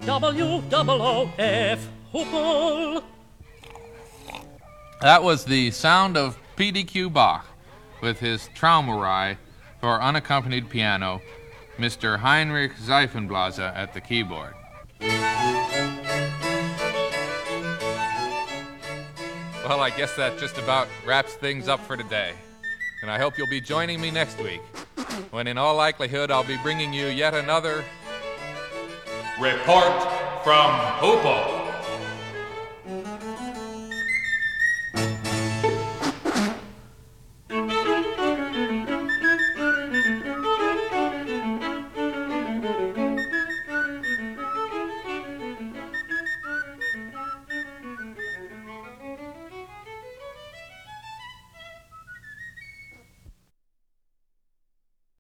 W-O-O-F, Hoople. That was the sound of P.D.Q. Bach with his Traumerei for unaccompanied piano, Mr. Heinrich Seifenblaser at the keyboard. Well, I guess that just about wraps things up for today. And I hope you'll be joining me next week, when in all likelihood I'll be bringing you yet another Report from Hoople.